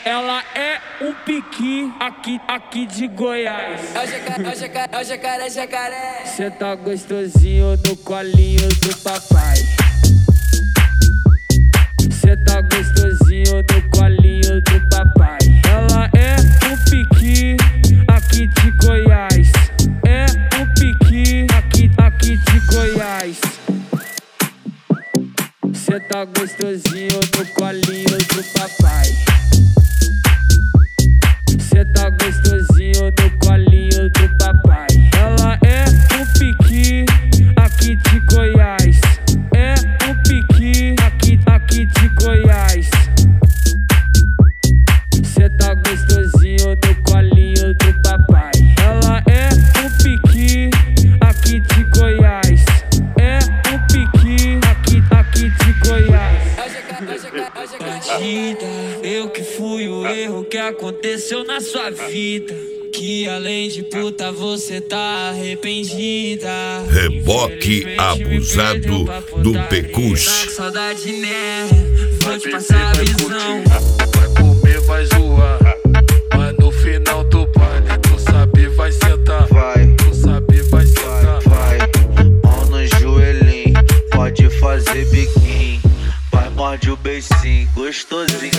Ela é um piqui aqui de Goiás. É o jacaré, jacaré. Cê tá gostosinho no colinho do papai. Cê tá gostosinho no colinho do papai. Ela é um piqui aqui de Goiás. É um piqui aqui de Goiás. Cê tá gostosinho no colinho do papai. Cê tá gostosinho no colinho do papai. Ela é um piqui aqui de Goiás. É um piqui aqui de Goiás. Cê tá gostosinho no colinho do papai. Ela é um piqui aqui de Goiás. É um piqui aqui de Goiás. Bandida, eu que fui o erro que aconteceu na sua vida. Que além de puta você tá arrependida. Reboque abusado do Pecus. Saudade, né? Vou te passar a visão. Vai comer, vai zoar, mas no final do baile tu sabe vai sentar. Tu sabe vai sentar. Vai, mão no joelhinho, pode fazer biquinho. Vai, morde o beicinho, gostosinho.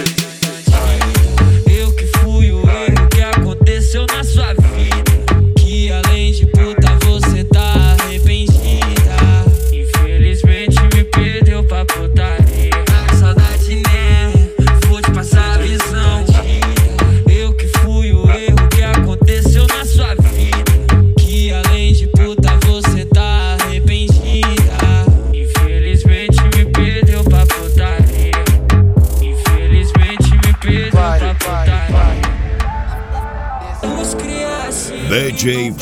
Eu que fui o erro que aconteceu na sua vida. Que além de puta você tá arrependida. Infelizmente me perdeu pra putaria. Saudade, né? Vou te passar a visão. Eu que fui o erro que aconteceu na sua vida. Que além de puta você tá arrependida. Infelizmente me perdeu pra putaria. Infelizmente me perdeu pra putaria. Os crianças DJ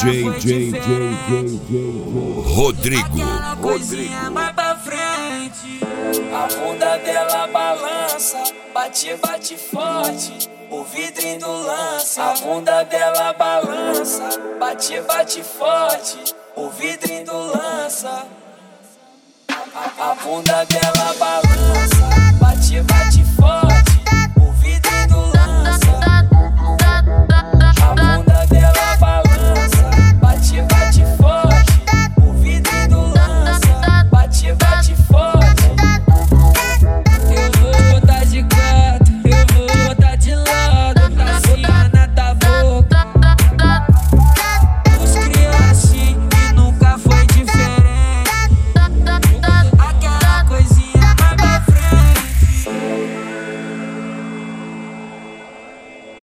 Rodrigo. aquela coisinha mais pra frente. A bunda dela balança, bate, bate forte. O vidrinho lança. A bunda dela balança, bate, bate forte. O vidrinho lança. A bunda dela balança, bate, bate forte.